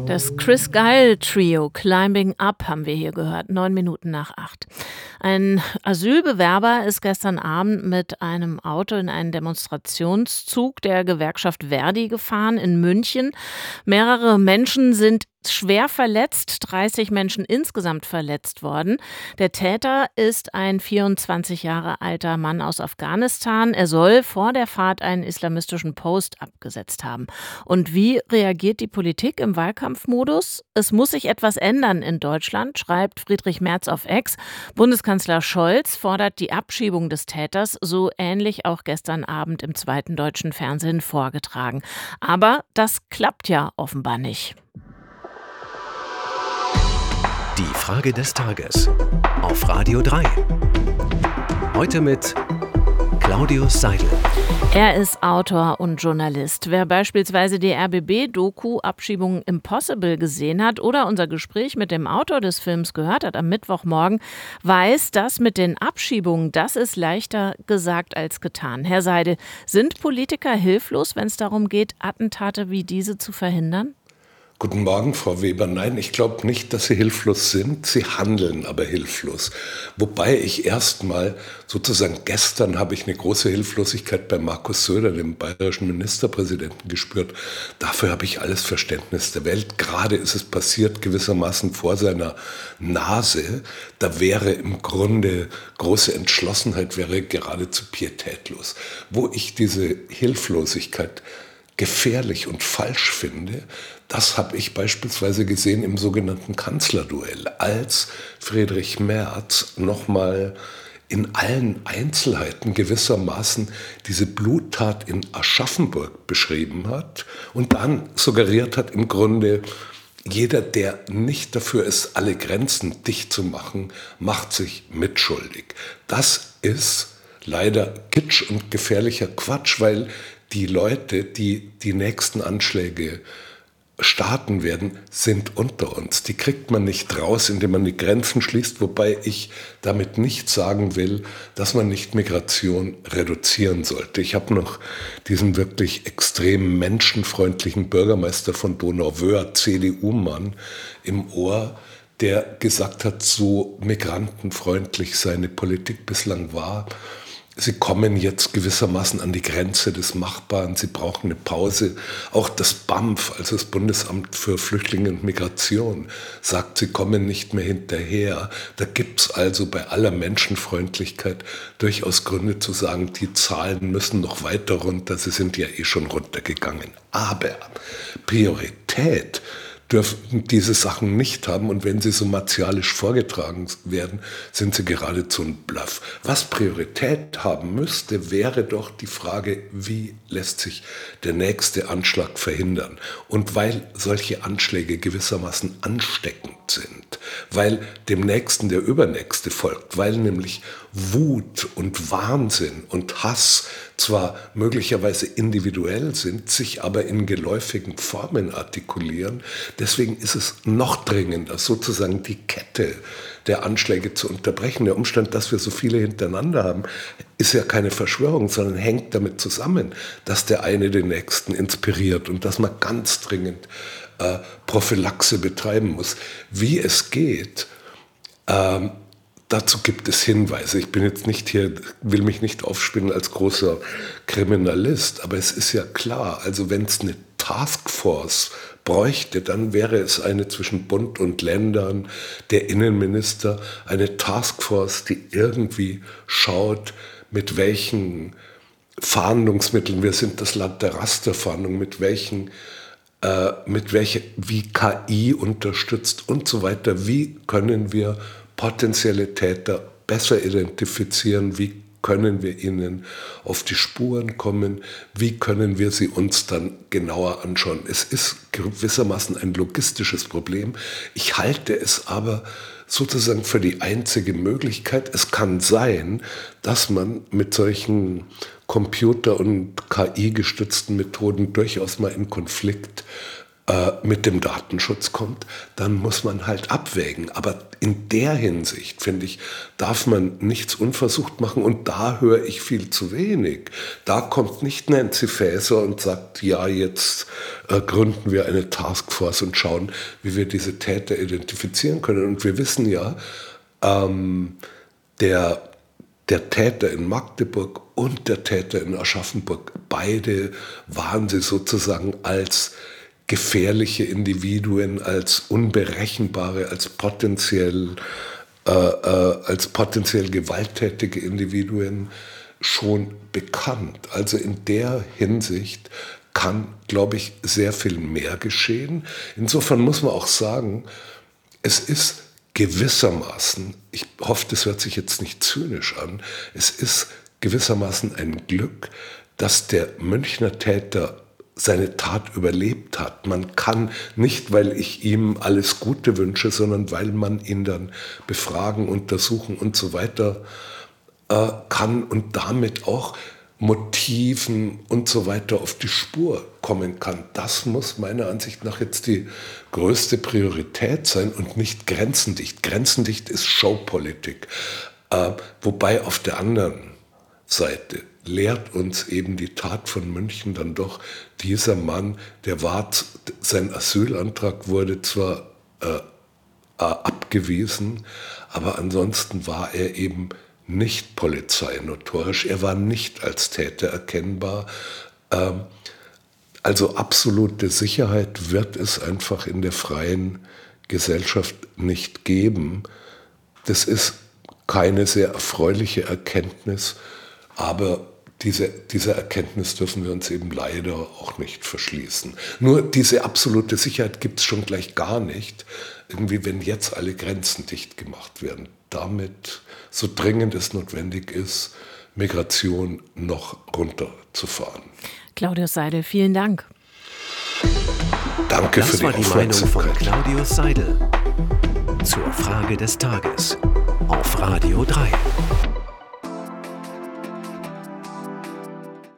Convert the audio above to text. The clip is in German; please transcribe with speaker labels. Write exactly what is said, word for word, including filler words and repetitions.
Speaker 1: Das Chris Geil Trio Climbing Up haben wir hier gehört, neun Minuten nach acht. Ein Asylbewerber ist gestern Abend mit einem Auto in einen Demonstrationszug der Gewerkschaft Verdi gefahren in München. Mehrere Menschen sind schwer verletzt, dreißig Menschen insgesamt verletzt worden. Der Täter ist ein vierundzwanzig Jahre alter Mann aus Afghanistan. Er soll vor der Fahrt einen islamistischen Post abgesetzt haben. Und wie reagiert die Politik im Wahlkampfmodus? Es muss sich etwas ändern in Deutschland, schreibt Friedrich Merz auf X. Bundeskanzler Scholz fordert die Abschiebung des Täters, so ähnlich auch gestern Abend im zweiten deutschen Fernsehen vorgetragen. Aber das klappt ja offenbar nicht.
Speaker 2: Die Frage des Tages auf Radio drei. Heute mit Claudius Seidel.
Speaker 1: Er ist Autor und Journalist. Wer beispielsweise die R B B-Doku Abschiebung Impossible gesehen hat oder unser Gespräch mit dem Autor des Films gehört hat am Mittwochmorgen, weiß, dass mit den Abschiebungen, das ist leichter gesagt als getan. Herr Seidel, sind Politiker hilflos, wenn es darum geht, Attentate wie diese zu verhindern?
Speaker 3: Guten Morgen, Frau Weber. Nein, ich glaube nicht, dass Sie hilflos sind. Sie handeln aber hilflos. Wobei ich erstmal, sozusagen gestern habe ich eine große Hilflosigkeit bei Markus Söder, dem bayerischen Ministerpräsidenten, gespürt. Dafür habe ich alles Verständnis der Welt. Gerade ist es passiert gewissermaßen vor seiner Nase. Da wäre im Grunde große Entschlossenheit, wäre geradezu pietätlos. Wo ich diese Hilflosigkeit gefährlich und falsch finde, das habe ich beispielsweise gesehen im sogenannten Kanzlerduell, als Friedrich Merz nochmal in allen Einzelheiten gewissermaßen diese Bluttat in Aschaffenburg beschrieben hat und dann suggeriert hat, im Grunde, jeder, der nicht dafür ist, alle Grenzen dicht zu machen, macht sich mitschuldig. Das ist leider Kitsch und gefährlicher Quatsch, weil die Leute, die die nächsten Anschläge starten werden, sind unter uns. Die kriegt man nicht raus, indem man die Grenzen schließt, wobei ich damit nicht sagen will, dass man nicht Migration reduzieren sollte. Ich habe noch diesen wirklich extrem menschenfreundlichen Bürgermeister von Donauwörth, C D U-Mann, im Ohr, der gesagt hat, so migrantenfreundlich seine Politik bislang war. Sie kommen jetzt gewissermaßen an die Grenze des Machbaren. Sie brauchen eine Pause. Auch das B A M F, also das Bundesamt für Flüchtlinge und Migration, sagt, sie kommen nicht mehr hinterher. Da gibt es also bei aller Menschenfreundlichkeit durchaus Gründe zu sagen, die Zahlen müssen noch weiter runter. Sie sind ja eh schon runtergegangen. Aber Priorität dürfen diese Sachen nicht haben. Und wenn sie so martialisch vorgetragen werden, sind sie geradezu ein Bluff. Was Priorität haben müsste, wäre doch die Frage, wie lässt sich der nächste Anschlag verhindern? Und weil solche Anschläge gewissermaßen ansteckend sind, weil dem Nächsten der Übernächste folgt, weil nämlich Wut und Wahnsinn und Hass zwar möglicherweise individuell sind, sich aber in geläufigen Formen artikulieren. Deswegen ist es noch dringender, sozusagen die Kette der Anschläge zu unterbrechen. Der Umstand, dass wir so viele hintereinander haben, ist ja keine Verschwörung, sondern hängt damit zusammen, dass der eine den Nächsten inspiriert und dass man ganz dringend äh, Prophylaxe betreiben muss. Wie es geht, ähm, dazu gibt es Hinweise. Ich bin jetzt nicht hier, will mich nicht aufspielen als großer Kriminalist, aber es ist ja klar, also wenn es eine Taskforce bräuchte, dann wäre es eine zwischen Bund und Ländern, der Innenminister, eine Taskforce, die irgendwie schaut, mit welchen Fahndungsmitteln, wir sind das Land der Rasterfahndung, mit welchen äh, mit welcher, wie K I unterstützt und so weiter, wie können wir potenzielle Täter besser identifizieren, wie können wir ihnen auf die Spuren kommen, wie können wir sie uns dann genauer anschauen. Es ist gewissermaßen ein logistisches Problem. Ich halte es aber sozusagen für die einzige Möglichkeit. Es kann sein, dass man mit solchen Computer- und K I-gestützten Methoden durchaus mal in Konflikt mit dem Datenschutz kommt, dann muss man halt abwägen. Aber in der Hinsicht, finde ich, darf man nichts unversucht machen und da höre ich viel zu wenig. Da kommt nicht Nancy Faeser und sagt, ja, jetzt äh, gründen wir eine Taskforce und schauen, wie wir diese Täter identifizieren können. Und wir wissen ja, ähm, der, der Täter in Magdeburg und der Täter in Aschaffenburg, beide waren sie sozusagen als gefährliche Individuen, als unberechenbare, als potenziell, äh, äh, als potenziell gewalttätige Individuen schon bekannt. Also in der Hinsicht kann, glaube ich, sehr viel mehr geschehen. Insofern muss man auch sagen, es ist gewissermaßen, ich hoffe, das hört sich jetzt nicht zynisch an, es ist gewissermaßen ein Glück, dass der Münchner Täter seine Tat überlebt hat. Man kann nicht, weil ich ihm alles Gute wünsche, sondern weil man ihn dann befragen, untersuchen und so weiter äh, kann und damit auch Motiven und so weiter auf die Spur kommen kann. Das muss meiner Ansicht nach jetzt die größte Priorität sein und nicht grenzendicht. Grenzendicht ist Showpolitik. Äh, wobei auf der anderen Seite lehrt uns eben die Tat von München dann doch, dieser Mann, der war, sein Asylantrag wurde zwar äh, äh, abgewiesen, aber ansonsten war er eben nicht polizeinotorisch, er war nicht als Täter erkennbar. Ähm, also absolute Sicherheit wird es einfach in der freien Gesellschaft nicht geben. Das ist keine sehr erfreuliche Erkenntnis, aber diese, diese Erkenntnis dürfen wir uns eben leider auch nicht verschließen. Nur diese absolute Sicherheit gibt es schon gleich gar nicht, irgendwie, wenn jetzt alle Grenzen dicht gemacht werden. Damit, so dringend es notwendig ist, Migration noch runterzufahren.
Speaker 1: Claudius Seidel, vielen Dank.
Speaker 3: Danke
Speaker 2: das
Speaker 3: für die
Speaker 2: war die Meinung von
Speaker 3: Aufmerksamkeit.
Speaker 2: Claudius Seidel zur Frage des Tages auf Radio drei.